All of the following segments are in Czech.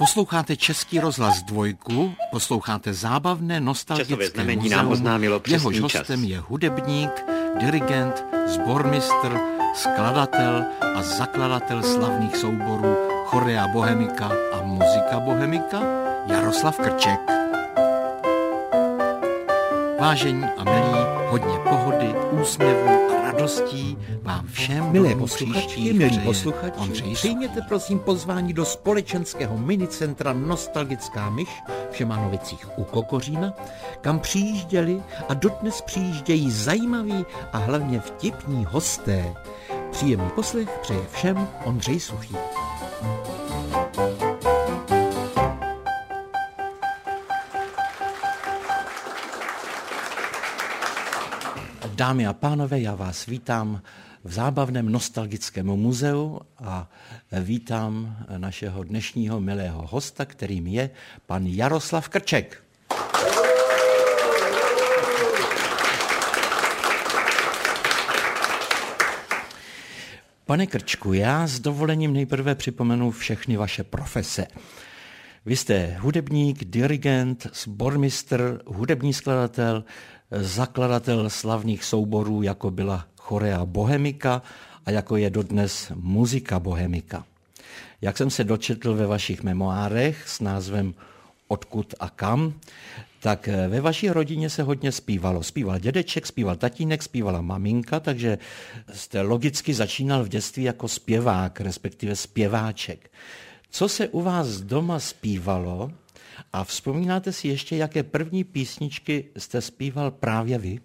Posloucháte Český rozhlas 2, posloucháte zábavné nostalgické muzeum, jehož hostem je hudebník, dirigent, sbormistr, skladatel a zakladatel slavných souborů Chorea Bohemika a Muzika Bohemika Jaroslav Krček. Vážení a milí, hodně pohody, úsměvů a radostí vám všem. Milé posluchačky, milí posluchači, přijměte prosím pozvání do společenského minicentra Nostalgická myš v Šemanovicích u Kokořína, kam přijížděli a dodnes přijíždějí zajímaví a hlavně vtipní hosté. Příjemný poslech přeje všem Ondřej Suchý. Dámy a pánové, já vás vítám v zábavném nostalgickém muzeu a vítám našeho dnešního milého hosta, kterým je pan Jaroslav Krček. Pane Krčku, já s dovolením nejprve připomenu všechny vaše profese. Vy jste hudebník, dirigent, sbormistr, hudební skladatel, zakladatel slavných souborů, jako byla Chorea Bohemika a jako je dodnes Muzika Bohemika. Jak jsem se dočetl ve vašich memoárech s názvem Odkud a kam, tak ve vaší rodině se hodně zpívalo. Zpíval dědeček, zpíval tatínek, zpívala maminka, takže jste logicky začínal v dětství jako zpěvák, respektive zpěváček. Co se u vás doma zpívalo a vzpomínáte si ještě, jaké první písničky jste zpíval právě vy?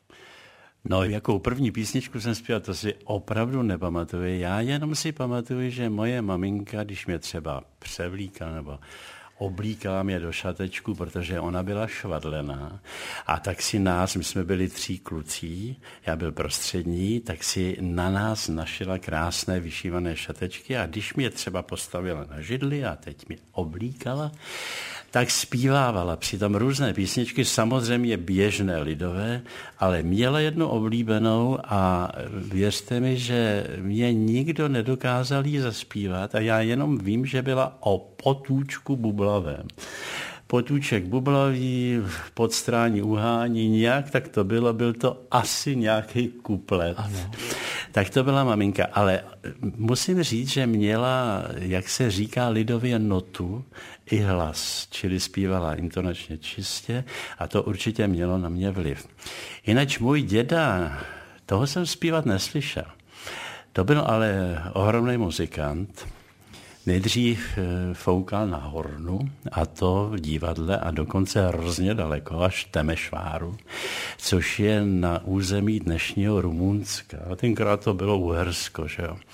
No, jakou první písničku jsem zpíval, to si opravdu nepamatuju. Já jenom si pamatuju, že moje maminka, když mě třeba převlíkala nebo oblíkala mě do šatečku, protože ona byla švadlená. A tak si my jsme byli 3 kluci, já byl prostřední, tak si na nás našila krásné vyšívané šatečky a když mě třeba postavila na židli a teď mě oblíkala, tak zpívávala přitom různé písničky, samozřejmě běžné lidové, ale měla jednu oblíbenou a věřte mi, že mě nikdo nedokázal jí zaspívat a já jenom vím, že byla o Potůčku bublavém. Potůček bublavý, podstrání uhání, nějak tak to bylo, byl to asi nějaký kuplet. Ano. Tak to byla maminka, ale musím říct, že měla, jak se říká lidově, notu i hlas, čili zpívala intonačně čistě a to určitě mělo na mě vliv. Jinak můj děda, toho jsem zpívat neslyšel. To byl ale ohromný muzikant. Nejdřív foukal na hornu, a to v divadle a dokonce hrozně daleko, až Temešváru, což je na území dnešního Rumunska. A tenkrát to bylo Uhersko, že jo.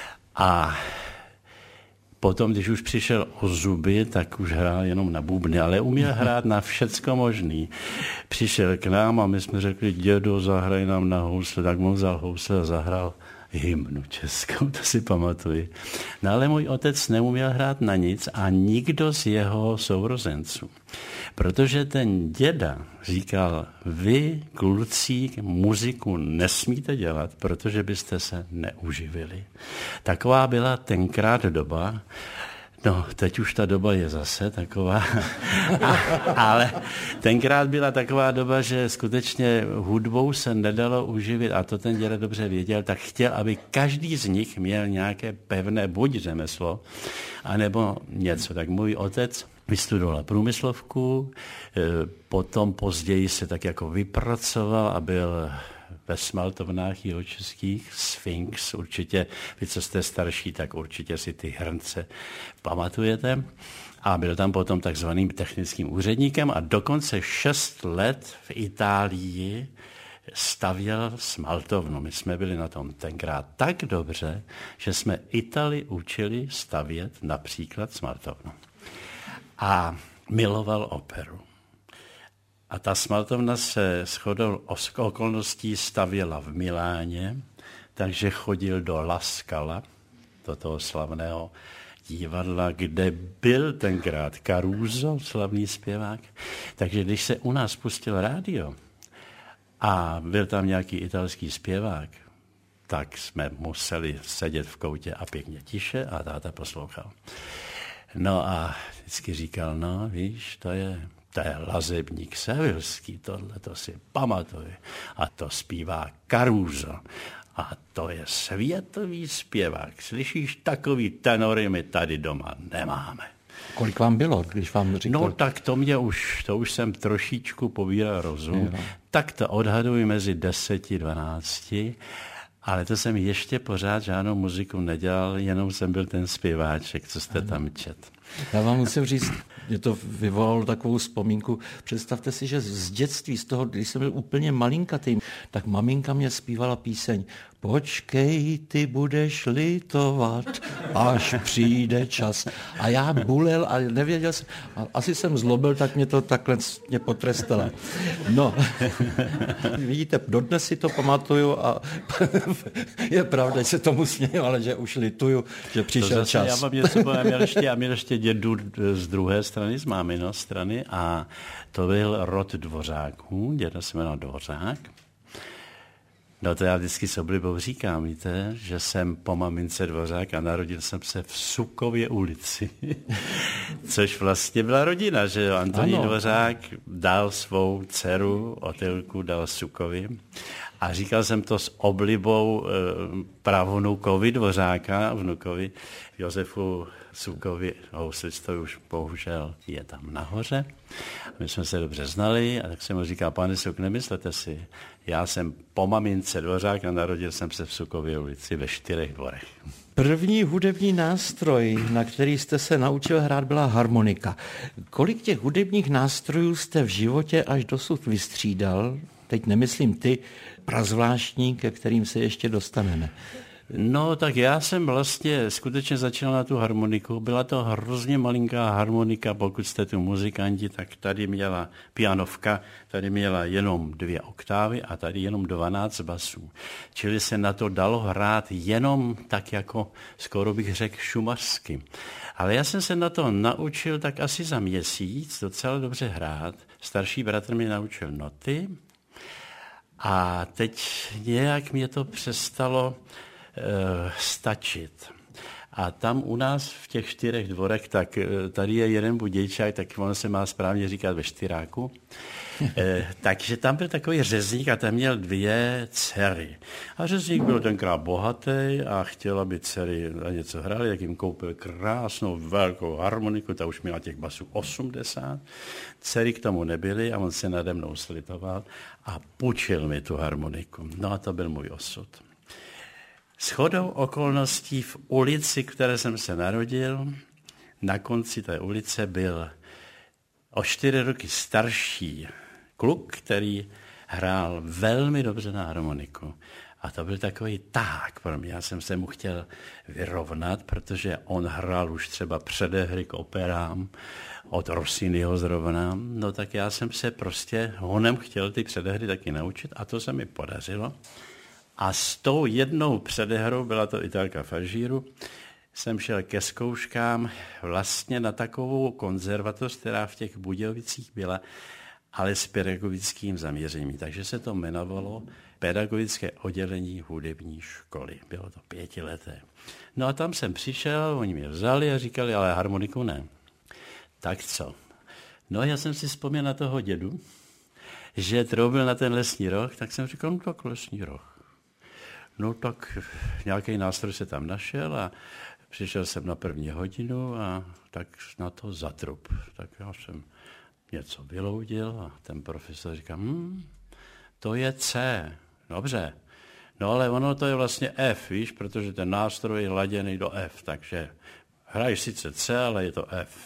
A potom, když už přišel o zuby, tak už hrál jenom na bubny, ale uměl hrát na všecko možný. Přišel k nám a my jsme řekli, dědo, zahraj nám na housle, tak mu vzal housle a zahrál hymnu českou, to si pamatuji. No ale můj otec neuměl hrát na nic a nikdo z jeho sourozenců. Protože ten děda říkal, vy, kluci, muziku nesmíte dělat, protože byste se neuživili. Taková byla tenkrát doba. No, teď už ta doba je zase taková, ale tenkrát byla taková doba, že skutečně hudbou se nedalo uživit a to ten děda dobře věděl, tak chtěl, aby každý z nich měl nějaké pevné buď řemeslo, anebo něco. Tak můj otec vystudoval průmyslovku, potom později se tak jako vypracoval a byl ve smaltovnách jihočeských, Sphinx, určitě, vy co jste starší, tak určitě si ty hrnce pamatujete. A byl tam potom takzvaným technickým úředníkem a dokonce 6 let v Itálii stavěl smaltovnu. My jsme byli na tom tenkrát tak dobře, že jsme Itali učili stavět například smaltovnu. A miloval operu. A ta smaltovna se shodou okolností stavěla v Miláně, takže chodil do La Scala, do toho slavného divadla, kde byl tenkrát Caruso, slavný zpěvák. Takže když se u nás pustil rádio a byl tam nějaký italský zpěvák, tak jsme museli sedět v koutě a pěkně tiše a táta poslouchal. No a vždycky říkal, no víš, to je Lazebník Sevilský, tohle to si pamatuje. A to zpívá Caruso. A to je světový zpěvák. Slyšíš, takový tenory my tady doma nemáme. Kolik vám bylo, když vám říkal? No tak to už jsem trošičku pobíral rozum. Tak to odhaduji mezi 10 a 12. Ale to jsem ještě pořád žádnou muziku nedělal, jenom jsem byl ten zpěváček, co jste tam čet. Já vám musím říct, mě to vyvolalo takovou vzpomínku. Představte si, že z dětství, z toho, když jsem byl úplně malinkatý, tak maminka mě zpívala píseň Počkej, ty budeš litovat, až přijde čas. A já bulel a nevěděl jsem, asi jsem zlobil, tak mě to takhle mě potrestala. No, vidíte, dodnes si to pamatuju a je pravda, že se tomu směju, ale že už lituju, že přišel čas. Já mám něco, já měl ještě dědu z druhé strany, z mámino strany a to byl rod Dvořáků, děda se jmenoval Dvořák. No to já vždycky s oblibou říkám, víte, že jsem po mamince Dvořák a narodil jsem se v Sukově ulici, což vlastně byla rodina, že jo. Antonín Dvořák dal svou dceru, Otylku dal Sukovi a říkal jsem to s oblibou pravnukovi Dvořáka, vnukovi Josefu Sukovi, houslistovi už bohužel je tam nahoře. My jsme se dobře znali a tak jsem mu říkal, pane Suk, nemyslete si, já jsem po mamince Dvořák a narodil jsem se v Sukově ulici ve 4 dvorech. První hudební nástroj, na který jste se naučil hrát, byla harmonika. Kolik těch hudebních nástrojů jste v životě až dosud vystřídal? Teď nemyslím ty prazvláštní, ke kterým se ještě dostaneme. No, tak já jsem vlastně skutečně začal na tu harmoniku. Byla to hrozně malinká harmonika, pokud jste tu muzikanti, tak tady měla pianovka, tady měla jenom 2 oktávy a tady jenom 12 basů. Čili se na to dalo hrát jenom tak jako, skoro bych řekl, šumařsky. Ale já jsem se na to naučil tak asi za měsíc docela dobře hrát. Starší bratr mě naučil noty a teď nějak mě to přestalo stačit. A tam u nás v těch 4 dvorech, tak tady je jeden budějčák, tak ono se má správně říkat ve Štyráku. Takže tam byl takový řezník a tam měl 2 dcery. A řezník byl tenkrát bohatý a chtěl, aby dcery něco hrály, tak jim koupil krásnou velkou harmoniku, ta už měla těch basů 80. Dcery k tomu nebyly a on se nade mnou slitoval a půjčil mi tu harmoniku. No a to byl můj osud. Shodou okolností v ulici, které jsem se narodil, na konci té ulice byl o 4 roky starší kluk, který hrál velmi dobře na harmoniku. A to byl takový tahák pro mě. Já jsem se mu chtěl vyrovnat, protože on hrál už třeba předehry k operám, od Rossiniho zrovna. No tak já jsem se prostě honem chtěl ty předehry taky naučit a to se mi podařilo. A s tou jednou předehrou, byla to Italka Fažíru, jsem šel ke zkouškám vlastně na takovou konzervatoř, která v těch Budějovicích byla, ale s pedagogickým zaměřením. Takže se to jmenovalo Pedagogické oddělení hudební školy. Bylo to 5leté. No a tam jsem přišel, oni mě vzali a říkali, ale harmoniku ne. Tak co? No já jsem si vzpomněl na toho dědu, že troubil na ten lesní roh, tak jsem říkal, no tak lesní roh. No tak nějaký nástroj se tam našel a přišel jsem na 1. hodinu a tak na to zatrup. Tak já jsem něco vyloudil a ten profesor říká, to je C. Dobře. No ale ono to je vlastně F, víš, protože ten nástroj je laděný do F, takže hraješ sice C, ale je to F.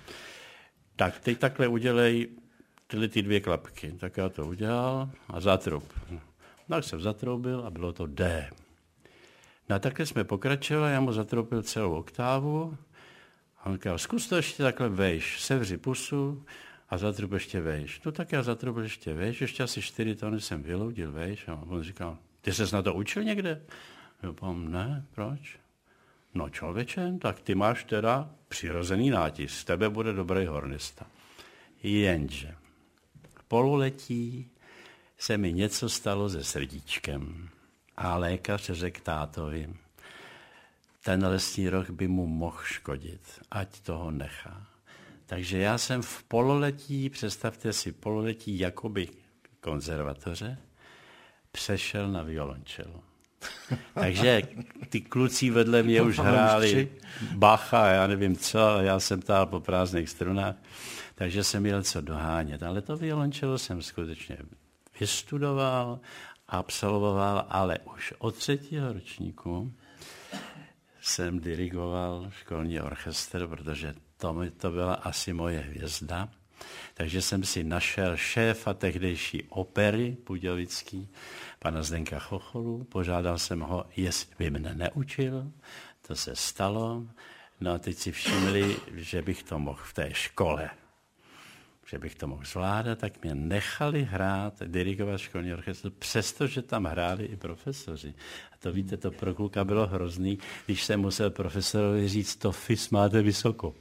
Tak teď takhle udělej ty 2 klapky. Tak já to udělal a zatrup. Tak jsem zatroubil a bylo to D. No a takhle jsme pokračovali, já mu zatroupil celou oktávu a on říkal, zkus to ještě takhle vejš, sevři pusu a zatrup ještě vejš. No tak já zatroubil ještě vejš, ještě asi 4 tony jsem vyloudil vejš a on říkal, ty ses na to učil někde? Já povím, ne, proč? No člověče, tak ty máš teda přirozený nátisk, z tebe bude dobrý hornista. Jenže v pololetí se mi něco stalo se srdíčkem. A lékař řekl tátovi, ten lesní roh by mu mohl škodit, ať toho nechá. Takže já jsem v pololetí, představte si pololetí jakoby konzervatoře, přešel na violončelo. Takže ty kluci vedle mě už hráli Bacha, já nevím co, ale já jsem tál po prázdných strunách, takže jsem měl co dohánět. Ale to violončelo jsem skutečně vystudoval, absolvoval, ale už od 3. ročníku jsem dirigoval školní orchestr, protože to byla asi moje hvězda. Takže jsem si našel šéfa tehdejší opery budějovický, pana Zdenka Chocholu, požádal jsem ho, jestli by mne neučil, to se stalo, no a teď si všimli, že bych to mohl v té škole, že bych to mohl zvládat, tak mě nechali hrát, dirigovat školní orchestr, přestože tam hráli i profesoři. A to víte, to pro kluka bylo hrozný, když jsem musel profesorovi říct, to fis máte vysoko.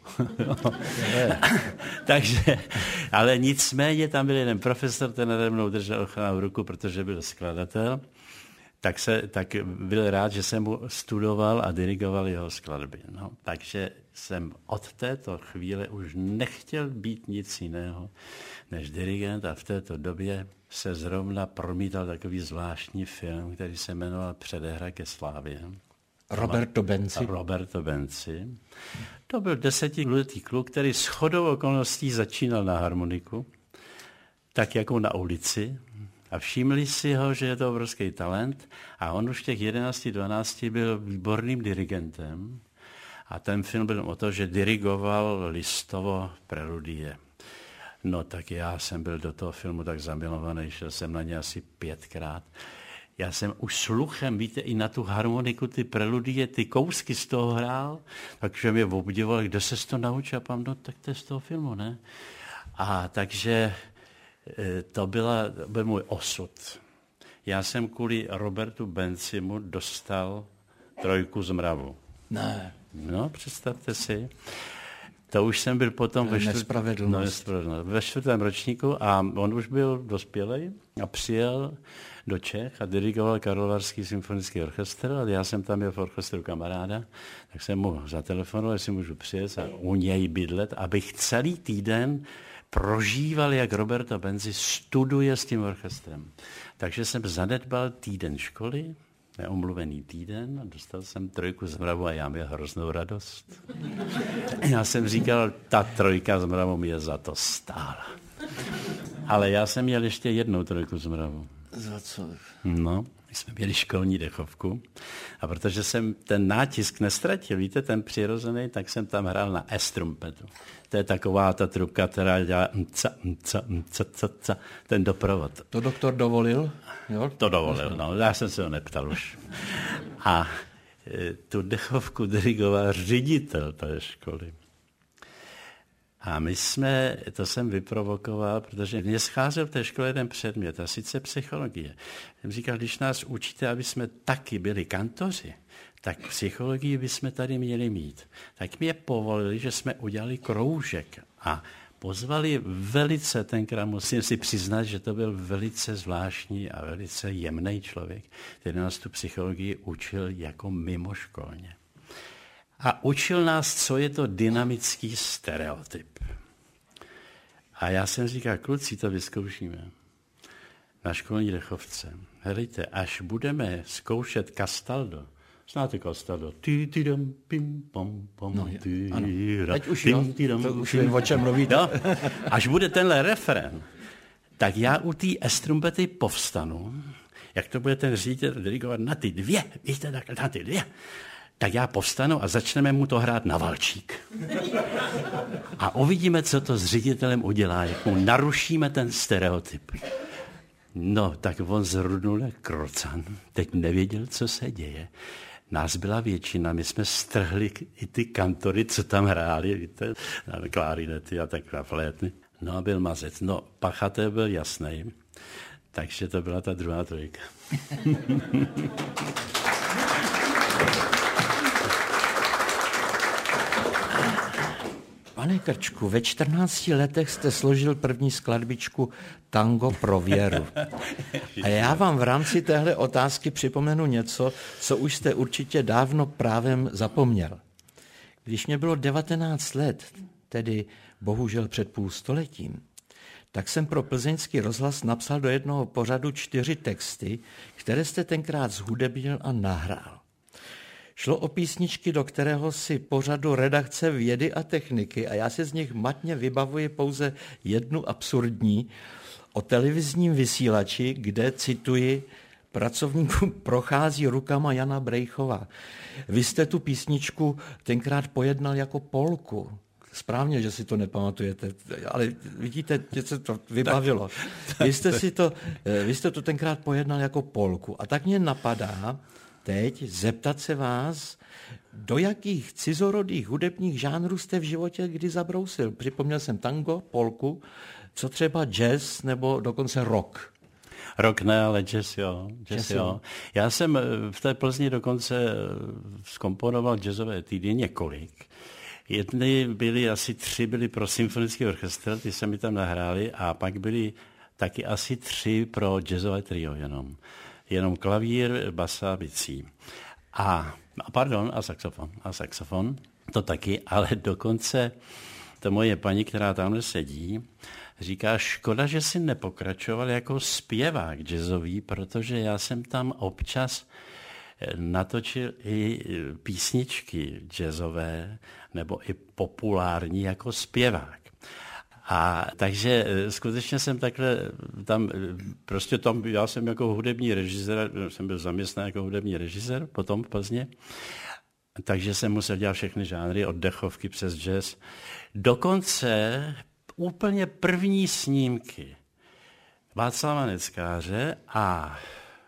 Takže, ale nicméně tam byl jeden profesor, ten nade mnou držel ochranou ruku, protože byl skladatel, tak byl rád, že jsem mu studoval a dirigoval jeho skladby. No, takže jsem od této chvíle už nechtěl být nic jiného než dirigent a v této době se zrovna promítal takový zvláštní film, který se jmenoval Předehra ke slávě. Roberto Benci. To byl 10letý kluk, který shodou okolností začínal na harmoniku, tak jako na ulici. A všimli si ho, že je to obrovský talent a on už v těch 11-12 byl výborným dirigentem a ten film byl o to, že dirigoval Listovo preludie. No tak já jsem byl do toho filmu tak zamilovaný, šel jsem na ně asi 5krát. Já jsem už sluchem, víte, i na tu harmoniku, ty preludie, ty kousky z toho hrál, takže mě obdivoval, kde se to naučil a pám, no tak to je z toho filmu, ne? A takže to byl můj osud. Já jsem kvůli Robertu Bencimu dostal 3 z mravu. Ne. No, představte si. To už jsem byl potom ve 4. ročníku a on už byl dospělej a přijel do Čech a dirigoval Karlovarský symfonický orchestr a já jsem tam měl v orchestru kamaráda, tak jsem mu zatelefonoval, jestli můžu přijet a u něj bydlet, abych celý týden prožíval, jak Roberto Benzi studuje s tím orchestrem. Takže jsem zanedbal týden školy, neomluvený týden, a dostal jsem 3 z mravu a já měl hroznou radost. Já jsem říkal, ta 3 z mravu mě za to stála. Ale já jsem měl ještě 1 3 z mravu. Za co? No, my jsme měli školní dechovku a protože jsem ten nátisk nestratil, víte, ten přirozený, tak jsem tam hrál na S-trumpetu. To je taková ta trubka, která dělá ten doprovod. To doktor dovolil? Jo? To dovolil, no, já jsem se ho neptal už. A tu dechovku dirigoval ředitel té školy. A to jsem vyprovokoval, protože mě scházel v té škole jeden předmět, a sice psychologie. Jsem říkal, když nás učíte, aby jsme taky byli kantoři, tak psychologii bychom tady měli mít. Tak mě povolili, že jsme udělali kroužek a pozvali velice, tenkrát musím si přiznat, že to byl velice zvláštní a velice jemný člověk, který nás tu psychologii učil jako mimoškolně. A učil nás, co je to dynamický stereotyp. A já jsem říkal, kluci, to vyzkoušíme na školní dechovce. Helejte, až budeme zkoušet Castaldo, znáte Castaldo? Teď už vím, o čem mluvíte. No, až bude tenhle refrén, tak já u té S-trumpety povstanu, jak to bude ten ředitel dirigovat na ty 2, víte, tak na ty 2, tak já povstanu a začneme mu to hrát na valčík. A uvidíme, co to s ředitelem udělá, jak mu narušíme ten stereotyp. No, tak on zrudnul jak krocan. Teď nevěděl, co se děje. Nás byla většina, my jsme strhli i ty kantory, co tam hráli, víte, klarinety a takové flétny. No a byl mazec. No, pachatel byl jasný, takže to byla ta 2. 3. Pane Pane Krčku, ve 14 letech jste složil první skladbičku Tango pro Věru. A já vám v rámci téhle otázky připomenu něco, co už jste určitě dávno právem zapomněl. Když mě bylo 19 let, tedy bohužel před půl stoletím, tak jsem pro plzeňský rozhlas napsal do jednoho pořadu 4 texty, které jste tenkrát zhudebnil a nahrál. Šlo o písničky, do kterého si pořadu redakce Vědy a techniky, a já si z nich matně vybavuji pouze jednu absurdní, o televizním vysílači, kde, cituji, pracovníků prochází rukama Jana Brejchova. Vy jste tu písničku tenkrát pojednal jako polku. Správně, že si to nepamatujete, ale vidíte, že se to vybavilo. Vy jste to tenkrát pojednal jako polku. A tak mě napadá teď zeptat se vás, do jakých cizorodých hudebních žánrů jste v životě kdy zabrousil. Připomněl jsem tango, polku, co třeba jazz nebo dokonce rock. Rock ne, ale jazz jo. Já jsem v té Plzni dokonce zkomponoval jazzové týdny několik. Jedny byly, asi 3 byly pro symfonický orchestr, ty se mi tam nahráli, a pak byly taky asi 3 pro jazzové trio jenom klavír, basa, bicí. A saxofon, to taky, ale dokonce to moje paní, která tamhle sedí, říká, škoda, že si nepokračoval jako zpěvák jazzový, protože já jsem tam občas natočil i písničky jazzové nebo i populární jako zpěvák. A takže skutečně jsem takhle tam, já jsem jako hudební režisér, jsem byl zaměstnán jako hudební režisér potom v Plzně, takže jsem musel dělat všechny žánry, od dechovky přes jazz. Dokonce úplně první snímky Václava Neckáře a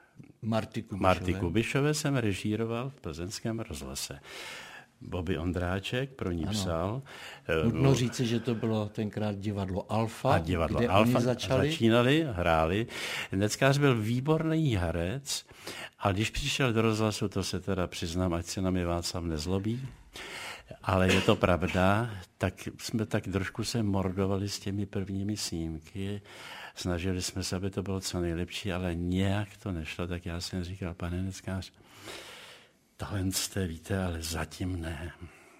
Marty Kubišové jsem režíroval v plzeňském rozhlase. Bobby Ondráček pro ní psal. Nutno říci, že to bylo tenkrát divadlo Alfa, kde oni začínali, hráli. Neckář byl výborný herec, a když přišel do rozhlasu, to se teda přiznám, ať se na mě Václav nezlobí, ale je to pravda, tak jsme tak trošku se mordovali s těmi prvními snímky. Snažili jsme se, aby to bylo co nejlepší, ale nějak to nešlo, tak já jsem říkal, pane Neckář, talent jste, víte, ale zatím ne.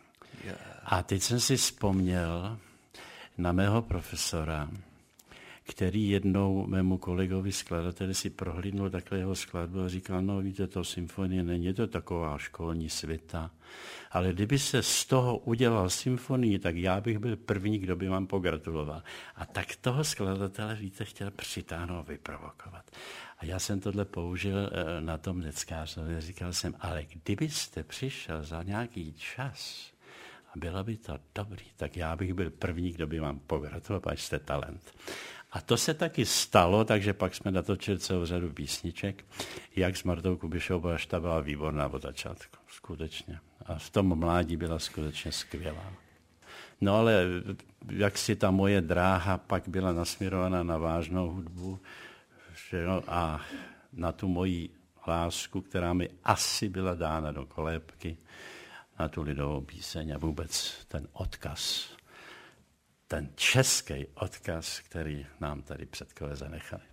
A teď jsem si vzpomněl na mého profesora, který jednou mému kolegovi skladateli si prohlídnul takhle jeho skladbu a říkal, no víte, to symfonie není, to taková školní svita, ale kdyby se z toho udělal symfonii, tak já bych byl první, kdo by vám pogratuloval. A tak toho skladatele, víte, chtěl přitáhnout, vyprovokovat. A já jsem tohle použil na tom Neckářovi. Říkal jsem, ale kdybyste přišel za nějaký čas a bylo by to dobrý, tak já bych byl první, kdo by vám pogratuloval, až jste talent. A to se taky stalo, takže pak jsme natočili celou řadu písniček, jak s Martou Kubišovou, až ta byla výborná od začátku, skutečně. A v tom mládí byla skutečně skvělá. No ale jak si ta moje dráha pak byla nasměrovaná na vážnou hudbu, že no, a na tu moji lásku, která mi asi byla dána do kolébky, na tu lidovou píseň a vůbec ten odkaz, ten český odkaz, který nám tady předkové zanechali.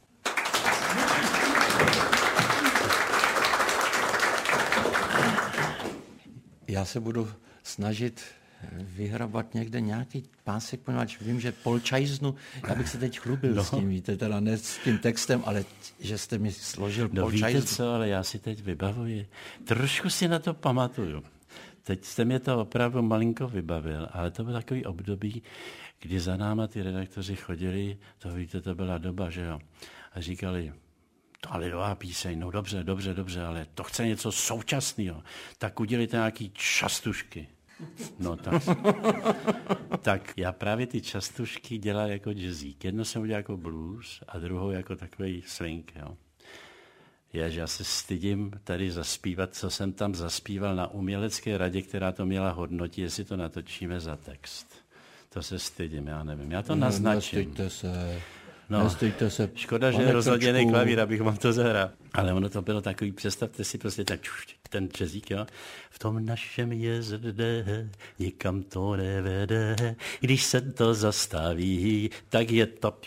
Já se budu snažit vyhrabat někde nějaký pásek, poněvadž vím, že Polčajznu, já bych se teď chlubil s tím, víte, teda ne s tím textem, ale že jste mi složil Polčajznu. Víte co, ale já si teď vybavuji, trošku si na to pamatuju. Teď jste mě to opravdu malinko vybavil, ale to byl takový období, kdy za náma ty redaktoři chodili, to víte, to byla doba, že jo, a říkali, to lidová píseň, no dobře, ale to chce něco současného, tak udělejte nějaký častušky. No tak já právě ty častušky dělám jako jazzík. Jedno jsem udělal jako blues a druhou jako takový swing, jo. Že já se stydím tady zaspívat, co jsem tam zaspíval na umělecké radě, která to měla hodnotit, jestli to natočíme za text. To se stydím, já nevím. Já to naznačím. Nestyďte se. No, škoda, že je rozladěný klavír, abych vám to zahrál. Ale ono to bylo takový, představte si prostě ten jazzík, jo. V tom našem jezdě nikam to nevede, když se to zastaví, tak je to...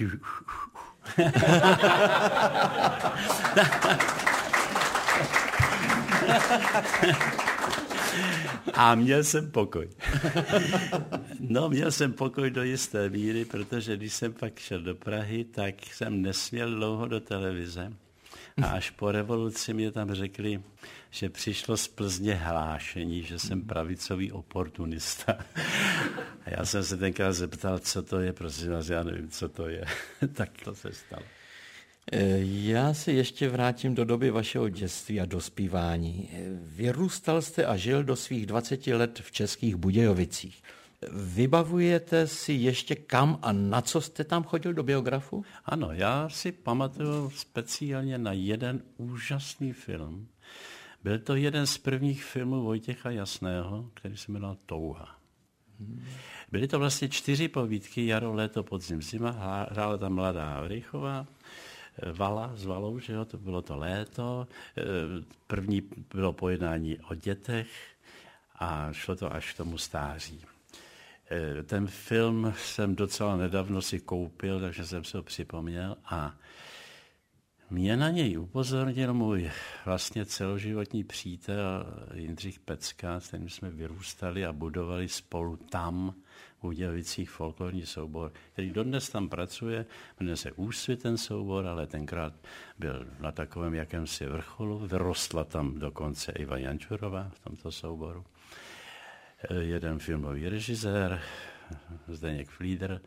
A měl jsem pokoj. No, měl jsem pokoj do jisté míry, protože když jsem pak šel do Prahy, tak jsem nesměl dlouho do televize. A až po revoluci mě tam řekli, že přišlo z Plzně hlášení, že jsem pravicový oportunista. A já jsem se tenkrát zeptal, co to je, prosím vás, já nevím, co to je. Tak to se stalo. Já se ještě vrátím do doby vašeho dětství a dospívání. Vyrůstal jste a žil do svých 20 let v Českých Budějovicích. Vybavujete si ještě kam a na co jste tam chodil do biografu? Ano, já si pamatuju speciálně na jeden úžasný film. Byl to jeden z prvních filmů Vojtěcha Jasného, který se jmenoval Touha. Byly to vlastně 4 povídky, jaro, léto, podzim, zima. Hrála tam Mladá Havrychová, Vala s Valou, že jo, to bylo to léto. První bylo pojednání o dětech a šlo to až k tomu stáří. Ten film jsem docela nedávno si koupil, takže jsem si ho připomněl a mě na něj upozornil můj vlastně celoživotní přítel Jindřich Pecka, s kterým jsme vyrůstali a budovali spolu tam v Budějovicích folklorní soubor, který dodnes tam pracuje, jmenuje se Úsvit ten soubor, ale tenkrát byl na takovém jakémsi vrcholu, vyrostla tam dokonce Iva Jančurová v tomto souboru. Jeden filmový režisér, Zdeněk Flídr,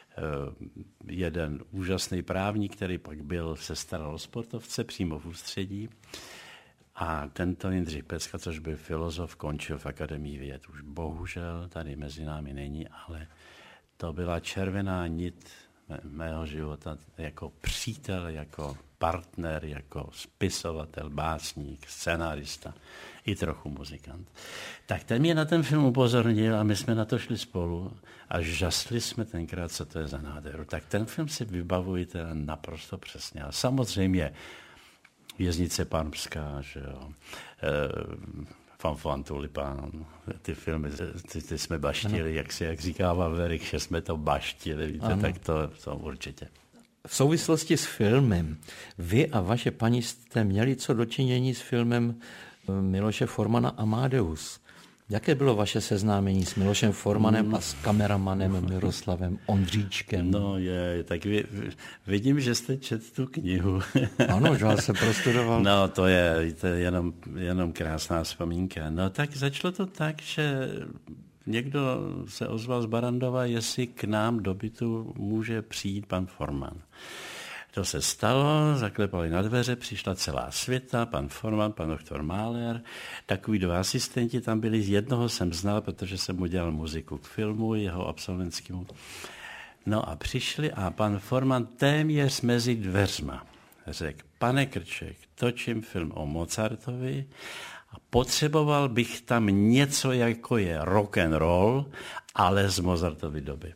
jeden úžasný právník, který pak se staral o sportovce přímo v ústředí. A tento Jindřich Pecka, což byl filozof, končil v Akademii věd. Už bohužel tady mezi námi není, ale to byla červená nit mého života jako přítel, jako partner, jako spisovatel, básník, scenárista i trochu muzikant. Tak ten mě na ten film upozornil a my jsme na to šli spolu a žasli jsme tenkrát, co to je za nádheru. Tak ten film si vybavujete naprosto přesně. A samozřejmě Věznice Parmská, že jo, Fanfan Tulipán, ty filmy, ty jsme baštili, jak říká Vaverik, že jsme to baštili, víte, tak to určitě. V souvislosti s filmem, vy a vaše paní jste měli co dočinění s filmem Miloše Formana Amadeus. Jaké bylo vaše seznámení s Milošem Formanem a s kameramanem Miroslavem Ondříčkem? No tak vidím, že jste četl tu knihu. Ano, že jsem prostudoval. No to je jenom krásná vzpomínka. No tak začalo to tak, že někdo se ozval z Barandova, jestli k nám do bytu může přijít pan Forman. To se stalo, zaklepali na dveře, přišla celá světa, pan Forman, pan doktor Mahler, takový 2 asistenti tam byli, jednoho jsem znal, protože jsem mu dělal muziku k filmu, jeho absolventskému. No a přišli a pan Forman téměř mezi dveřma řekl, pane Krček, točím film o Mozartovi a potřeboval bych tam něco, jako je rock and roll, ale z Mozartovy doby.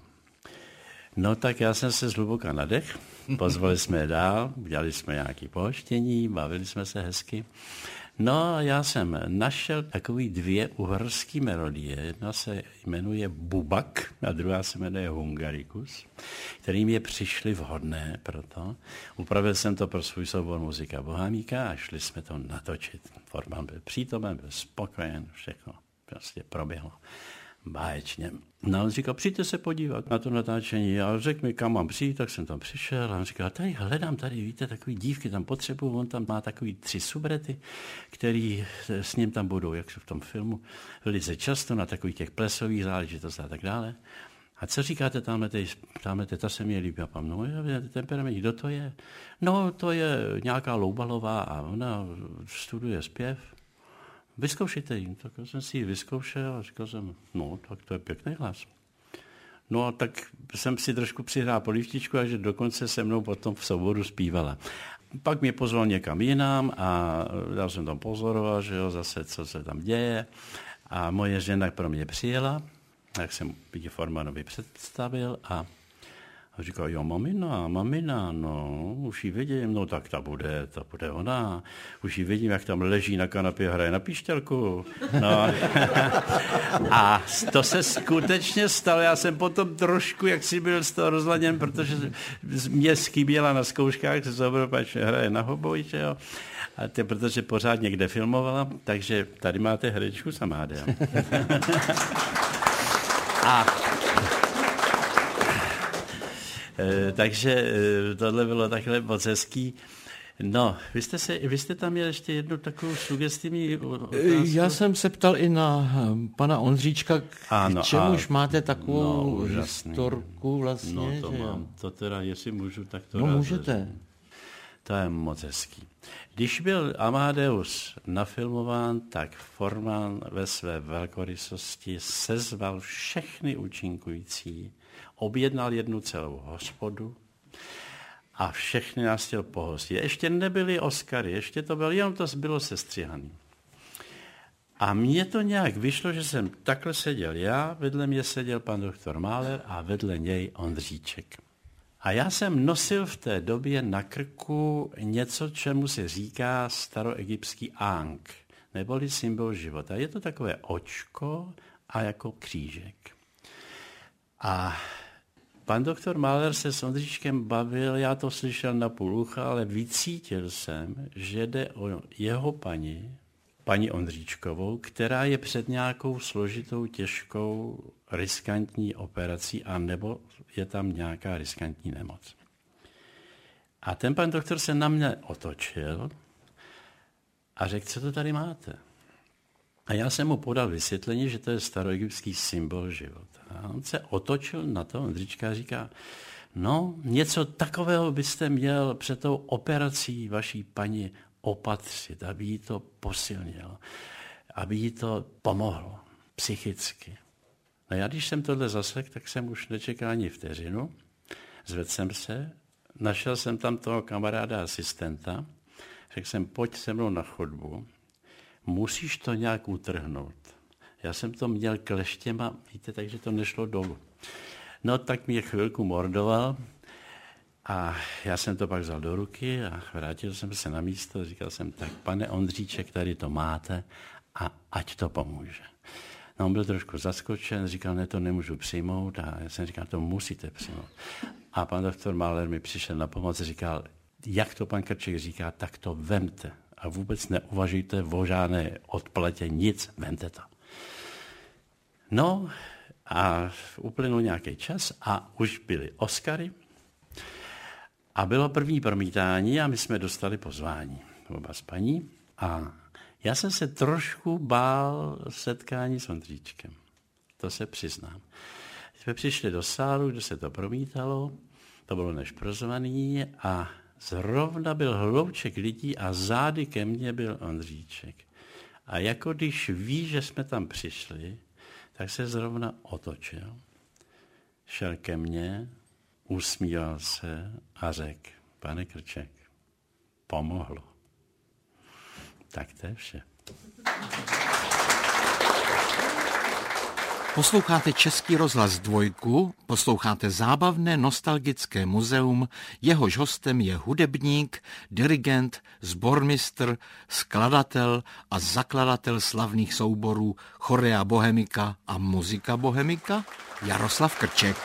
No tak já jsem se zhluboka nadech, pozvali jsme je dál, udělali jsme nějaké pohoštění, bavili jsme se hezky. No a já jsem našel takový 2 uherské melodie. Jedna se jmenuje Bubak a druhá se jmenuje Hungarikus, který mě přišly vhodné proto. Upravil jsem to pro svůj soubor Muzika Bohámíka a šli jsme to natočit. Forman byl přítomen, byl spokojen, všechno prostě proběhlo báječně. No on říkal, přijďte se podívat na to natáčení. A řekl mi, kam mám přijít, tak jsem tam přišel. A on říkal, tady hledám, víte, takový dívky tam potřebuju. On tam má takový 3 subrety, který s ním tam budou, jak v tom filmu, velice často na takových těch plesových záležitostech a tak dále. A co říkáte tamhle, ta se mě líbí. A pám, no temperament, kdo to je? No to je nějaká Loubalová a ona studuje zpěv. Vyzkoušejte jim. Tak jsem si ji vyzkoušel a říkal jsem, no, tak to je pěkný hlas. No a tak jsem si trošku přihrál polívčičku a že dokonce se mnou potom v souboru zpívala. Pak mě pozval někam jinam a dal jsem tam pozorovat, že jo, zase co se tam děje. A moje žena pro mě přijela, jak jsem Formanovi představil a A říkal, jo, mamina, no, už ji vidím, no tak to bude ona. Už ji vidím, jak tam leží na kanapě, hraje na píšťalku. No. A to se skutečně stalo. Já jsem potom trošku, jak si byl z toho rozladěn, protože mě skyběla na zkouškách, že Zobropač hraje na hoboj, že jo. A protože pořád někde filmovala, takže tady máte herečku s Amádem. Takže tohle bylo takhle moc hezký. No, vy jste tam měl ještě jednu takovou sugestivní otázku? Já jsem se ptal i na pana Ondříčka, k čemuž máte takovou historku vlastně. No, to mám. To teda, jestli můžu, tak to můžete. To je moc hezký. Když byl Amadeus nafilmován, tak Forman ve své velkorysosti sezval všechny účinkující, objednal jednu celou hospodu a všechny nás chtěl pohostit. Ještě nebyly Oscary, ještě to bylo, jenom to bylo sestříhaný. A mně to nějak vyšlo, že jsem takhle seděl já, vedle mě seděl pan doktor Mahler a vedle něj Ondříček. A já jsem nosil v té době na krku něco, čemu se říká staroegyptský Ankh, neboli symbol života. Je to takové očko a jako křížek. A pan doktor Mahler se s Ondříčkem bavil, já to slyšel na půl ucha, ale vycítil jsem, že jde o jeho paní Ondříčkovou, která je před nějakou složitou, těžkou, riskantní operací, a nebo je tam nějaká riskantní nemoc. A ten pan doktor se na mě otočil a řekl, co to tady máte? A já jsem mu podal vysvětlení, že to je staroegyptský symbol života. A on se otočil na to, Ondříčka, a říká, no, něco takového byste měl před tou operací vaší paní opatřit, aby jí to posilnilo, aby jí to pomohlo psychicky. No já, když jsem tohle zaslech, tak jsem už nečekal ani vteřinu, zvedl jsem se, našel jsem tam toho kamaráda asistenta, řekl jsem, pojď se mnou na chodbu, musíš to nějak utrhnout. Já jsem to měl kleštěma, víte, takže to nešlo dolů. No tak mě chvilku mordoval a já jsem to pak vzal do ruky a vrátil jsem se na místo, říkal jsem, tak pane Ondříček, tady to máte a ať to pomůže. No, on byl trošku zaskočen, říkal, ne, to nemůžu přijmout, a já jsem říkal, to musíte přijmout. A pan doktor Mahler mi přišel na pomoc a říkal, jak to pan Krček říká, tak to vemte a vůbec neuvažujte o žádné odplatě, nic, vemte to. No a uplynul nějaký čas a už byly Oscary a bylo první promítání a my jsme dostali pozvání, oba s paní, a já jsem se trošku bál setkání s Ondříčkem. To se přiznám. Jsme přišli do sálu, kde se to promítalo, to bylo než prozvaný a zrovna byl hlouček lidí a zády ke mně byl Ondříček. A jako když ví, že jsme tam přišli, tak se zrovna otočil, šel ke mně, usmíval se a řekl, pane Krček, pomohlo. Tak to je vše. Posloucháte Český rozhlas 2, posloucháte zábavné nostalgické muzeum, jehož hostem je hudebník, dirigent, sbormistr, skladatel a zakladatel slavných souborů Chorea Bohemika a Muzika Bohemika Jaroslav Krček.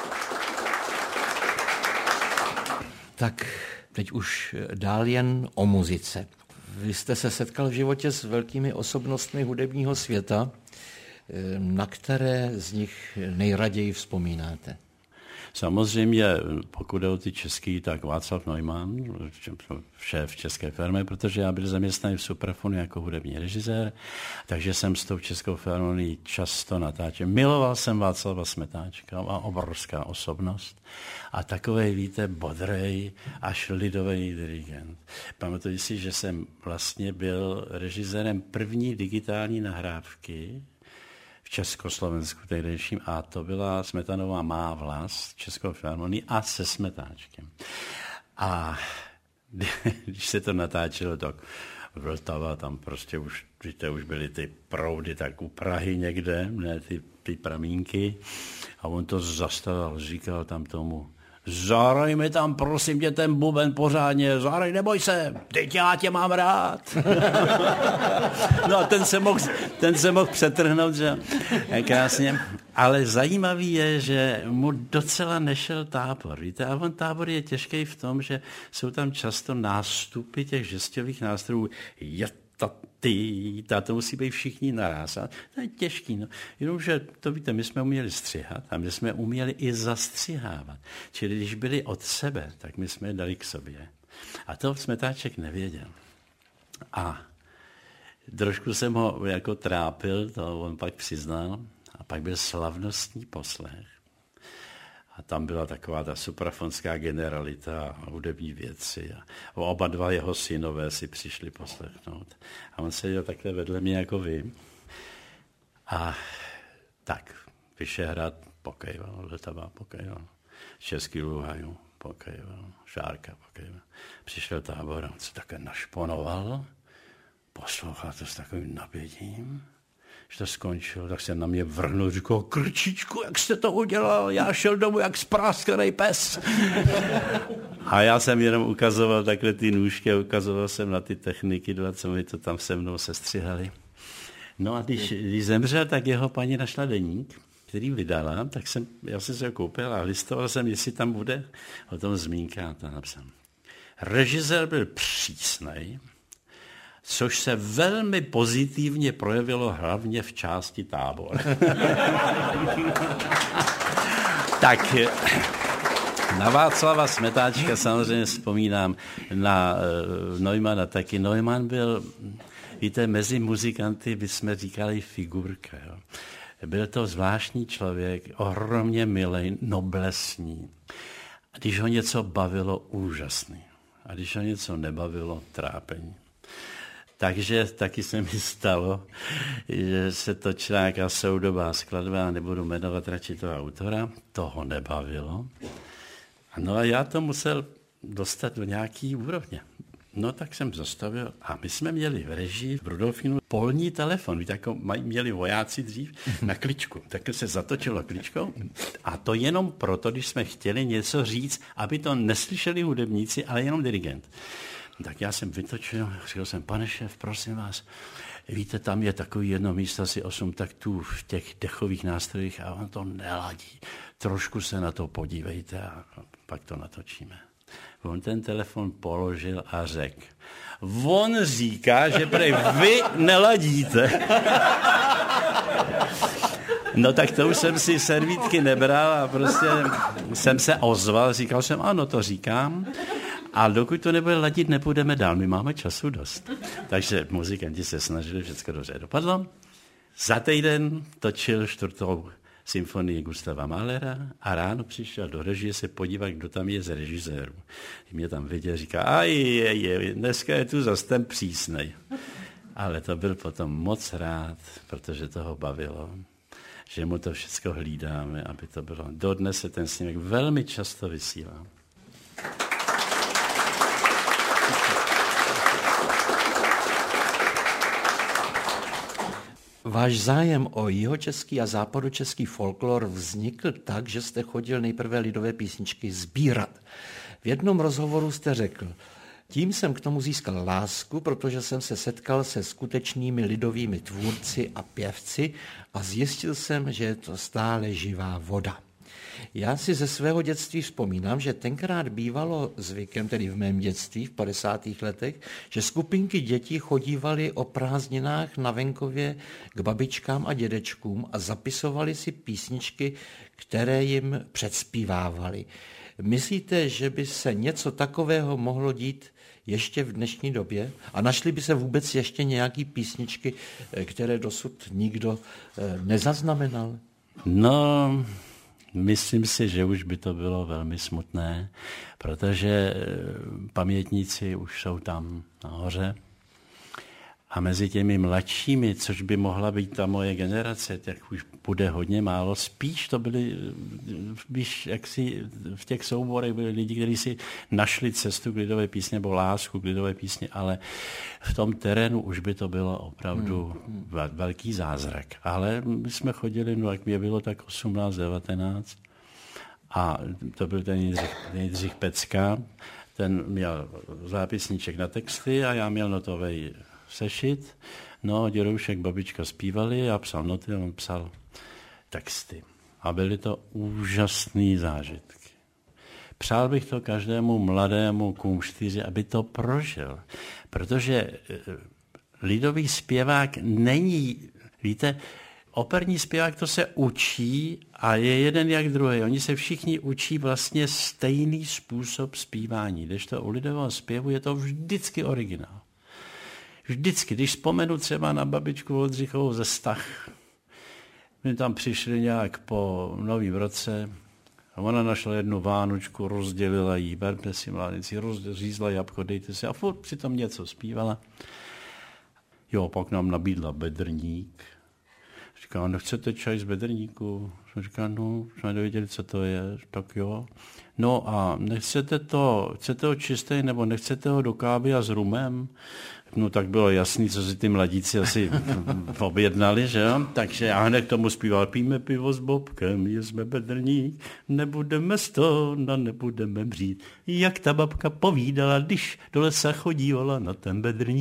Tak teď už dál jen o muzice. Vy jste se setkal v životě s velkými osobnostmi hudebního světa. Na které z nich nejraději vzpomínáte? Samozřejmě, pokud jde o ty český, tak Václav Neumann, šéf České filharmonie, protože já byl zaměstnaný v Suprafonu jako hudební režisér, takže jsem s tou Českou filharmonií často natáčel. Miloval jsem Václava Smetáčka, a obrovská osobnost. A takovej, víte, bodrej až lidový dirigent. Pamatuji si, že jsem vlastně byl režisérem první digitální nahrávky v Československu tehdejším, a to byla Smetanova Má vlast Českou filharmonii a se Smetáčkem. A když se to natáčelo, tak Vltava, tam prostě už, víte, už byly ty proudy tak u Prahy někde, ne, ty pramínky, a on to zastavil, říkal tam tomu zahraj mi tam, prosím tě, ten buben pořádně, zahraj, neboj se, teď já tě mám rád. No a ten se mohl přetrhnout, že krásně. Ale zajímavý je, že mu docela nešel tábor. Víte, a on tábor je těžký v tom, že jsou tam často nástupy těch žestových nástrojů. To musí být všichni naraz. A to je těžký. No. Jenomže to víte, my jsme uměli střihat a my jsme uměli i zastřihávat. Čili když byli od sebe, tak my jsme je dali k sobě. A to Smetáček nevěděl. A trošku jsem ho jako trápil, to on pak přiznal. A pak byl slavnostní poslech. A tam byla taková ta suprafonská generalita a hudební věci. A oba dva jeho synové si přišli poslechnout. A on seděl takhle vedle mě jako vy. A tak, Vyšehrad pokejval, Vltava pokejval, Český Luhajů pokejval, Šárka pokejval. Přišel Tábor, on se také našponoval, poslouchal to s takovým napětím. Když to skončil, tak se na mě vrhnul, říkal, Krčičku, jak jste to udělal? Já šel domů jak spráskanej pes. A já jsem jenom ukazoval takhle ty nůžky a ukazoval jsem na ty techniky, co mi to tam se mnou sestřihali. No a když zemřel, tak jeho paní našla deník, který vydala, tak já jsem se ho koupil a listoval jsem, jestli tam bude o tom zmínka, a to napsal. Režisér byl přísnej, což se velmi pozitivně projevilo hlavně v části Tábor. Tak na Václava Smetáčka samozřejmě vzpomínám, na Neumanna taky. Neumann byl, víte, mezi muzikanty bychom říkali figurka. Jo. Byl to zvláštní člověk, ohromně milej, noblesní. A když ho něco bavilo, úžasný. A když ho něco nebavilo, trápení. Takže taky se mi stalo, že se točila nějaká soudobá skladba, nebudu jmenovat radši toho autora, toho nebavilo. No a já to musel dostat do nějaký úrovně. No tak jsem zastavil a my jsme měli v režii v Rudolfínu polní telefon, víte, jako měli vojáci dřív na kličku. Tak se zatočilo kličkou a to jenom proto, když jsme chtěli něco říct, aby to neslyšeli hudebníci, ale jenom dirigent. Tak já jsem vytočil, řekl jsem, pane šéf, prosím vás, víte, tam je takový jedno místo, asi 8 taktů v těch dechových nástrojích a on to neladí. Trošku se na to podívejte a pak to natočíme. On ten telefon položil a řekl, on říká, že prej vy neladíte. No tak to už jsem si servítky nebral a prostě jsem se ozval, říkal jsem, ano, to říkám. A dokud to nebude ladit, nepůjdeme dál. My máme času dost. Takže muzikanti se snažili, všechno dobře dopadlo. Za týden točil 4. symfonii Gustava Mahlera a ráno přišel do režie se podívat, kdo tam je z režisérů. Mě tam viděl, říká, dneska je tu zase ten přísnej. Ale to byl potom moc rád, protože toho bavilo, že mu to všechno hlídáme, aby to bylo. Dodnes se ten snímek velmi často vysílá. Váš zájem o jihočeský a západočeský folklor vznikl tak, že jste chodil nejprve lidové písničky sbírat. V jednom rozhovoru jste řekl, tím jsem k tomu získal lásku, protože jsem se setkal se skutečnými lidovými tvůrci a pěvci a zjistil jsem, že je to stále živá voda. Já si ze svého dětství vzpomínám, že tenkrát bývalo zvykem, tedy v mém dětství v 50. letech, že skupinky dětí chodívaly o prázdninách na venkově k babičkám a dědečkům a zapisovali si písničky, které jim předspívávali. Myslíte, že by se něco takového mohlo dít ještě v dnešní době? A našly by se vůbec ještě nějaké písničky, které dosud nikdo nezaznamenal? No, myslím si, že už by to bylo velmi smutné, protože pamětníci už jsou tam nahoře. A mezi těmi mladšími, což by mohla být ta moje generace, tak už bude hodně málo. Spíš to byli, víš, jak si v těch souborech byli lidi, kteří si našli cestu k lidové písně nebo lásku k lidové písně, ale v tom terénu už by to bylo opravdu velký zázrak. Ale my jsme chodili, no jak mě bylo tak 18, 19 A to byl ten Jindřich Pecka, ten měl zápisníček na texty a já měl notový sešit. No, dědoušek, babička zpívali, já psal noty a on psal texty. A byly to úžasné zážitky. Přál bych to každému mladému kumštýři, aby to prožil. Protože lidový zpěvák není, víte, operní zpěvák to se učí a je jeden jak druhý. Oni se všichni učí vlastně stejný způsob zpívání. Kdežto u lidového zpěvu je to vždycky originál. Vždycky, když vzpomenu třeba na babičku Oldřichovou ze Stach, my tam přišli nějak po Novém roce a ona našla jednu vánočku, rozdělila jí, berte si mládenci, rozřízla jabko, dejte si a furt přitom něco zpívala. Jo, pak nám nabídla bedrník. Říká, nechcete čaj z bedrníku? Říká, no, jsme nevěděli, co to je, tak jo. No a chcete ho čistý, nebo nechcete ho do kávy a s rumem? No tak bylo jasný, co si ty mladíci asi objednali, že jo? Takže já hned k tomu zpíval, pijeme pivo s Bobkem, jsme bedrník, nebudeme stona, nebudeme břít. Jak ta babka povídala, když do lesa chodívala na ten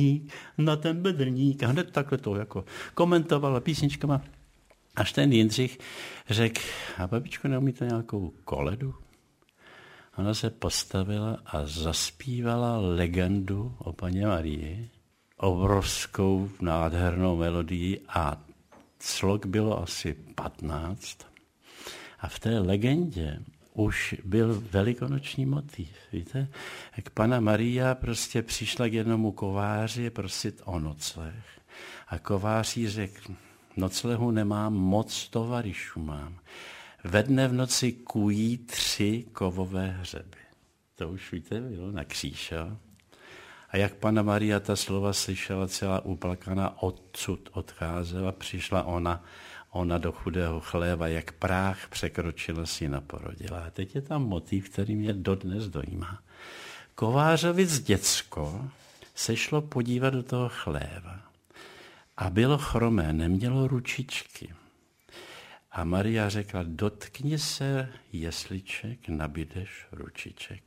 bedrník. A hned takhle to jako komentovala písničkama. Až ten Jindřich řekl, a babičko, neumíte nějakou koledu? Ona se postavila a zaspívala legendu o Panně Marii, obrovskou nádhernou melodii a slok bylo asi 15. A v té legendě už byl velikonoční motiv. Víte, jak Panna Maria prostě přišla k jednomu kováři prosit o nocleh. A kovář jí řekl, noclehu nemám, moc tovaryšů mám. Ve dne v noci kují 3 kovové hřeby. To už víte, bylo na kříž, jo? A jak Panna Maria ta slova slyšela, celá uplakaná, odsud odcházela, přišla ona do chudého chléva, jak práh překročila syna porodila. A teď je tam motiv, který mě dodnes dojímá. Kovářovic děcko se šlo podívat do toho chléva a bylo chromé, nemělo ručičky. A Maria řekla, dotkni se jesliček, nabídeš ručiček.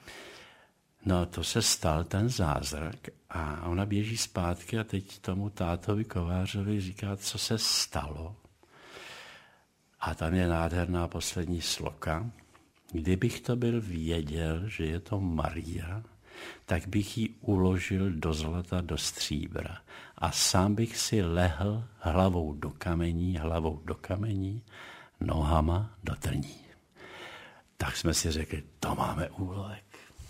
No to se stal ten zázrak a ona běží zpátky a teď tomu tátovi kovářovi říká, co se stalo. A tam je nádherná poslední sloka. Kdybych to byl věděl, že je to Maria, tak bych ji uložil do zlata, do stříbra. A sám bych si lehl hlavou do kamení, nohama do trní. Tak jsme si řekli, to máme úlek.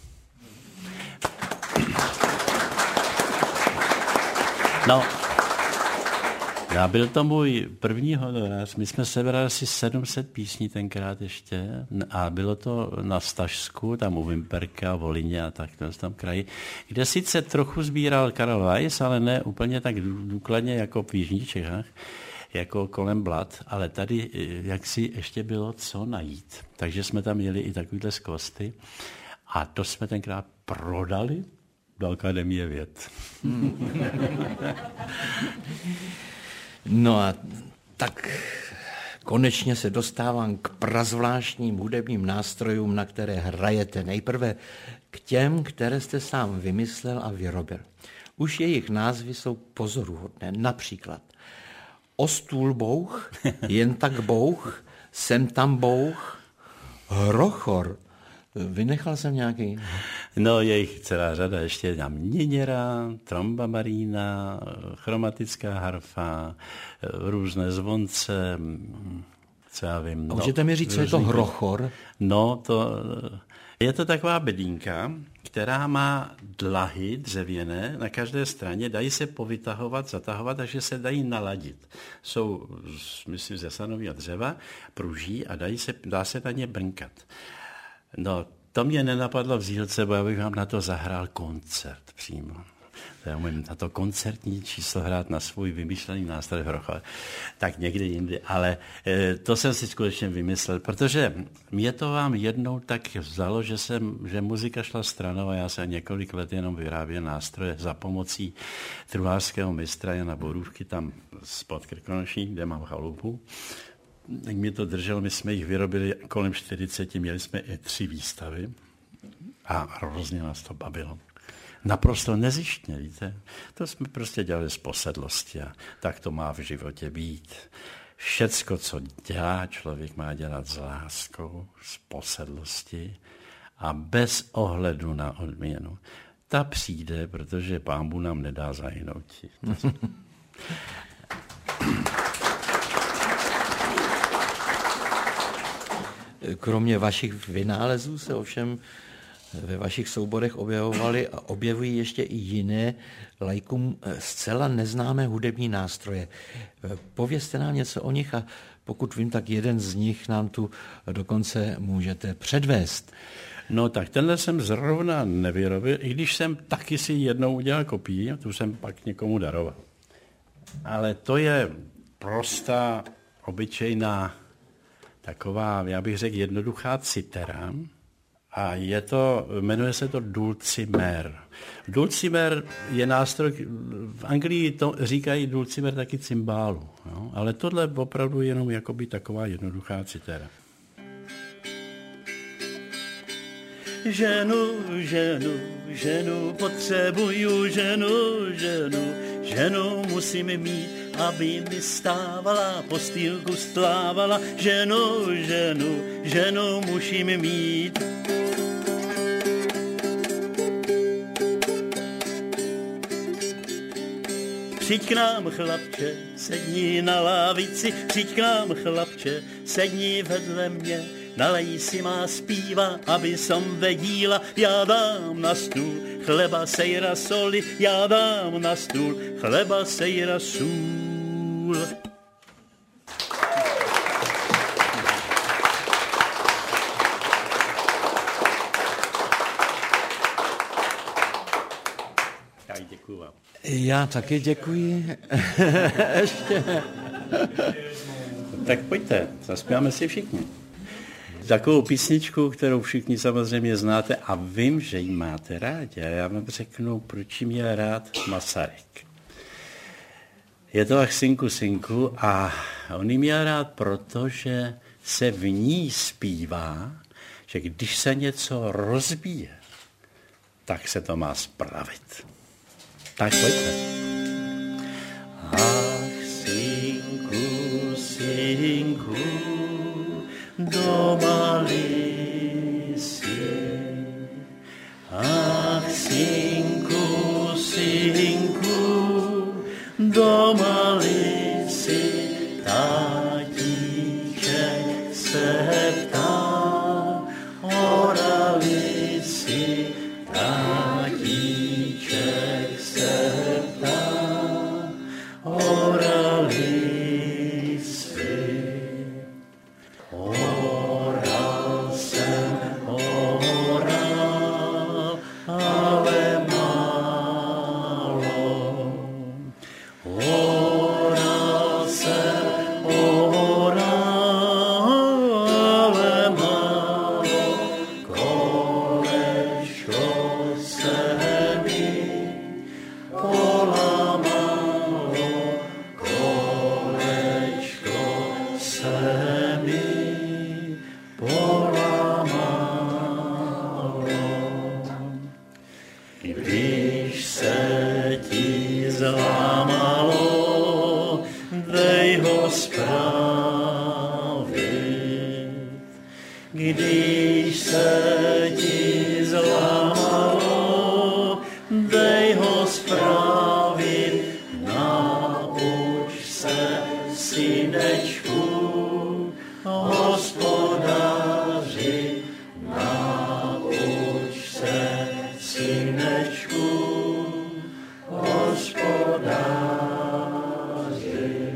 No, já byl to můj první honorář. My jsme sebrali asi 700 písní tenkrát ještě a bylo to na Stažsku, tam u Vimperka, Volině a tak v tom kraji, kde sice trochu sbíral Karel Weiss, ale ne úplně tak důkladně jako v Jižních Čechách, jako kolem Blat, ale tady jaksi ještě bylo co najít. Takže jsme tam měli i takovýhle skvosty a to jsme tenkrát prodali do Akademie věd. No a tak konečně se dostávám k prazvláštním hudebním nástrojům, na které hrajete. Nejprve k těm, které jste sám vymyslel a vyrobil. Už jejich názvy jsou pozoruhodné. Například O stůl bouch, Jen tak bouch, Sem tam bouch, Hrochor. Vynechal jsem nějaký? No, je jich celá řada. Ještě je tam měněra, tromba marína, chromatická harfa, různé zvonce, co já vím. A můžete mi říct, co je to hrochor? No, je to taková bedínka, která má dlahy dřevěné na každé straně, dají se povytahovat, zatahovat, takže se dají naladit. Jsou, myslím, z jasanového dřeva, pruží a dá se na ně brnkat. No, to mě nenapadlo v Zílce, bo já bych vám na to zahrál koncert přímo. Já umím na to koncertní číslo hrát na svůj vymyšlený nástroj hrochor. Tak někdy jindy, ale to jsem si skutečně vymyslel, protože mě to vám jednou tak vzalo, že muzika šla stranou a já jsem několik let jenom vyráběl nástroje za pomocí truhlářského mistra Jana Borůvky tam spod Krkonoší, kde mám chalupu. mě to drželo, my jsme jich vyrobili kolem 40, měli jsme i 3 výstavy a hrozně nás to bavilo. Naprosto nezištně, víte. To jsme prostě dělali z posedlosti a tak to má v životě být. Všecko, co dělá člověk, má dělat s láskou, z posedlosti a bez ohledu na odměnu. Ta přijde, protože Pán Bůh nám nedá zahynout. Kromě vašich vynálezů se ovšem ve vašich souborech objevovaly a objevují ještě i jiné laikům zcela neznámé hudební nástroje. Povězte nám něco o nich a pokud vím, tak jeden z nich nám tu dokonce můžete předvést. No tak tenhle jsem zrovna nevyrobil, i když jsem taky si jednou udělal kopii, tu jsem pak někomu daroval. Ale to je prostá, obyčejná, taková, já bych řekl, jednoduchá citera. A jmenuje se to dulcimer. Dulcimer je nástroj, v Anglii to říkají dulcimer taky cymbálu, jo? Ale tohle opravdu jenom jakoby taková jednoduchá citera. Ženu, potřebuju ženu musím mít, aby mi stávala, postýlku stlávala, ženu musím mít. Přijď k nám, chlapče, sedni na lávici, přijď k nám, chlapče, sedni vedle mě, nalej si má zpíva, aby som vedíla, já dám na stůl chleba, sejra, soli, já dám na stůl chleba, sejra, sůl. Děkuju vám. Já taky děkuji. Ještě. Tak pojďte, zaspíváme si všichni. Takovou písničku, kterou všichni samozřejmě znáte a vím, že ji máte rádi. A já vám řeknu, proč ji měl rád Masaryk. Je to Ach synku, synku a on ji měl rád, protože se v ní zpívá, že když se něco rozbije, tak se to má spravit. Tak pojďte. Ach, synku, synku, doma jsi. Ach, synku, synku, doma jsi. Tatíček se ptá, orali si, tatíček se ptá, orali si. Oral jsem, oral, ale málo. Oral jsem, oral, ale málo. Kolečko se mi polamalo, kolečko se mi polamalo. Když se ti zlámalo, dej ho spravit. Když se ti zlámalo, dej ho spravit. Nauč se, synečku, hospodáři. Nauč se, synečku, hospodáři.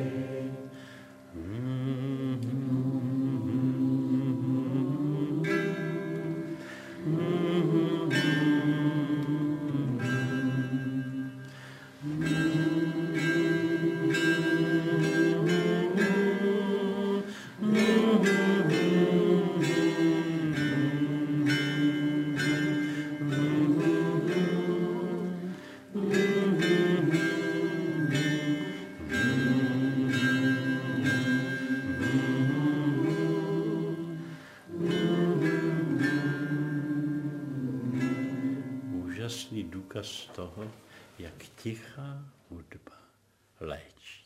důkaz toho, jak tichá hudba léčí.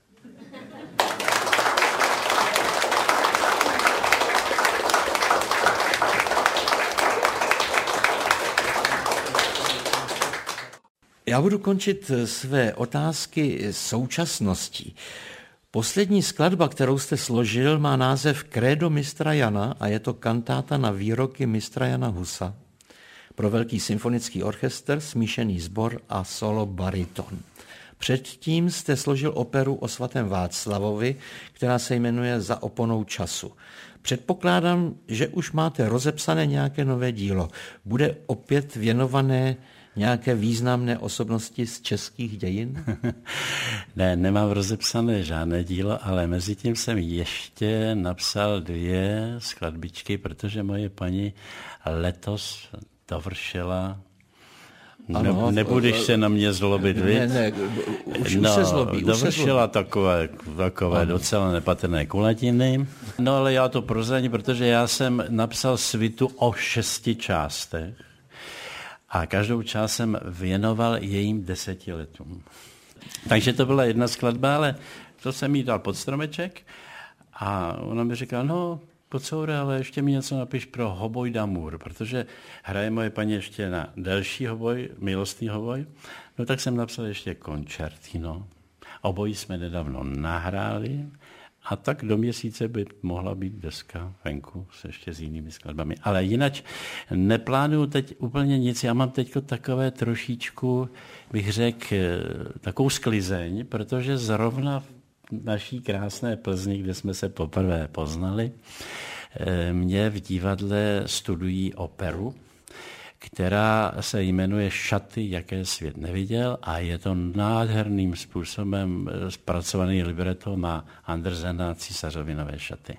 Já budu končit své otázky současností. Poslední skladba, kterou jste složil, má název Krédo mistra Jana a je to kantáta na výroky mistra Jana Husa pro velký symfonický orchestr, smíšený sbor a solo bariton. Předtím jste složil operu o svatém Václavovi, která se jmenuje Za oponou času. Předpokládám, že už máte rozepsané nějaké nové dílo. Bude opět věnované nějaké významné osobnosti z českých dějin? Ne, nemám rozepsané žádné dílo, ale mezi tím jsem ještě napsal 2 skladbičky, protože moje paní letos dovršila. Ano, nebudeš se na mě zlobit, ne, už se zlobí. Dovršila takové docela nepatrné kulatiny. No ale já to prozradím, protože já jsem napsal svitu o 6 částech. A každou část jsem věnoval jejím 10 letům. Takže to byla jedna skladba, ale to jsem jí dal pod stromeček a ona mi říkala, no, Pocoure, ale ještě mi něco napiš pro hoboj d'Amour, protože hraje moje paní ještě na delší hoboj, milostný hoboj. No tak jsem napsal ještě koncertino. Obojí jsme nedávno nahráli a tak do měsíce by mohla být deska venku se ještě s jinými skladbami. Ale jinak neplánuju teď úplně nic. Já mám teď takové trošičku, bych řekl, takovou sklizeň, protože zrovna v naší krásné Plzni, kde jsme se poprvé poznali, mě v divadle studují operu, která se jmenuje Šaty, jaké svět neviděl a je to nádherným způsobem zpracovaný libreto na Andersena Císařovy nové šaty.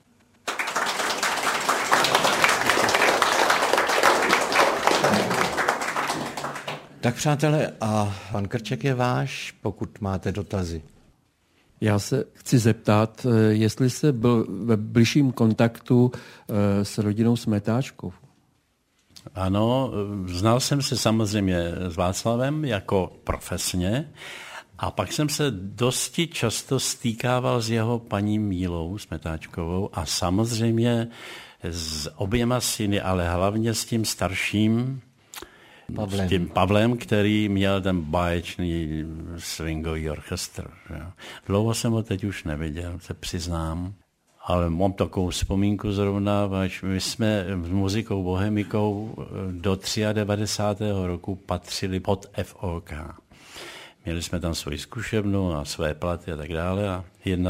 Tak přátelé, a pan Krček je váš, pokud máte dotazy. Já se chci zeptat, jestli jste byl ve bližším kontaktu s rodinou Smetáčkov. Ano, znal jsem se samozřejmě s Václavem jako profesně a pak jsem se dosti často stýkával s jeho paní Mílou Smetáčkovou a samozřejmě s oběma syny, ale hlavně s tím starším, s tím Pavlem, který měl ten báječný swingový orchestr. Dlouho jsem ho teď už neviděl, se přiznám. Ale mám takovou vzpomínku zrovna, my jsme s muzikou bohemikou do 93. roku patřili pod FOK. Měli jsme tam svoji zkušebnu a své platy a tak dále a jedna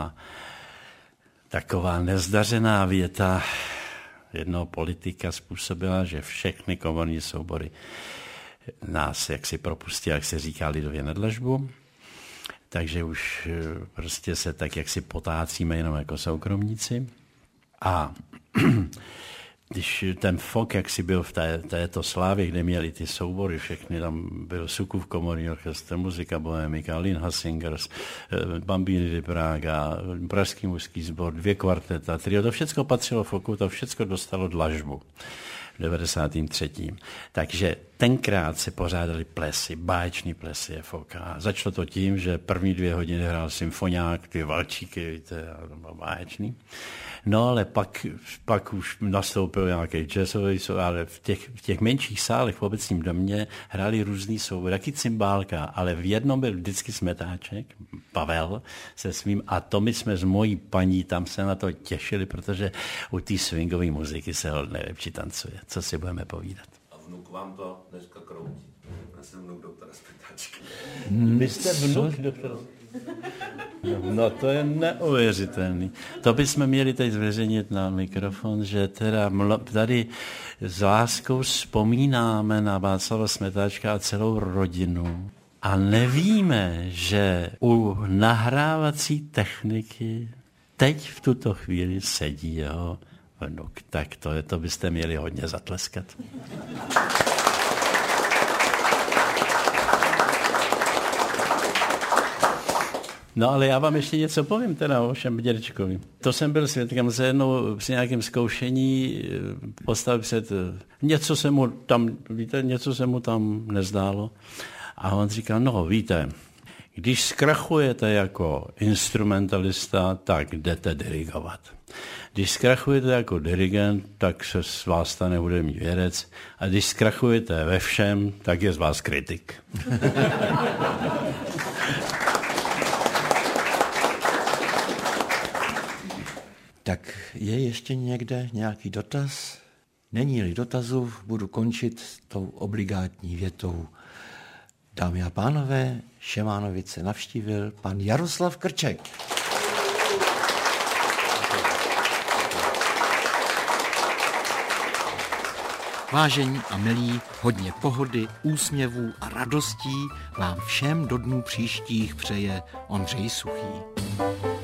taková nezdařená věta jednoho politika způsobila, že všechny komorní soubory nás jaksi propustili, jak se říká lidově, na dlažbu. Takže už prostě se tak jaksi potácíme jenom jako soukromníci. A když ten FOK jaksi byl v této slávě, kde měli ty soubory všechny, tam byl Sukův komorní orchestr, muzika bohemika, Linha Singers, Bambini di Praga, Pražský mužský sbor, 2 kvarteta, trio, to všechno patřilo FOKu, to všechno dostalo dlažbu. V 93. Takže tenkrát se pořádali plesy, báječní plesy FOK. Začalo to tím, že první 2 hodiny hrál symfoniák, ty valčíky, víte, a to bylo báječný. No ale pak už nastoupil nějaký jazzový, ale v těch menších sálech v obecním domě hráli různý soubory, taky cymbálka, ale v jednom byl vždycky Smetáček, Pavel se svým, a to my jsme s mojí paní tam se na to těšili, protože u té swingové muziky se nejlepší tancuje. Co si budeme povídat? A vnuk vám to dneska kroutí. Já jsem vnuk doktora Smetáčka. Vy jste vnuk doktora? No to je neuvěřitelný. To bychom měli teď zveřejnit na mikrofon, že teda tady s láskou vzpomínáme na Václava Smetáčka a celou rodinu a nevíme, že u nahrávací techniky teď v tuto chvíli sedí jeho vnuk. Tak to byste měli hodně zatleskat. No ale já vám ještě něco povím teda o všem dědečkovi. To jsem byl svědkem se jednou při nějakém zkoušení postavit před... Něco se mu tam nezdálo. A on říkal, no víte, když zkrachujete jako instrumentalista, tak jdete dirigovat. Když zkrachujete jako dirigent, tak se z vás stane hudební vědec. A když zkrachujete ve všem, tak je z vás kritik. Tak je ještě někde nějaký dotaz? Není-li dotazu, budu končit tou obligátní větou. Dámy a pánové, Šemánovice navštívil pan Jaroslav Krček. Vážení a milí, hodně pohody, úsměvů a radostí vám všem do dnů příštích přeje Ondřej Suchý.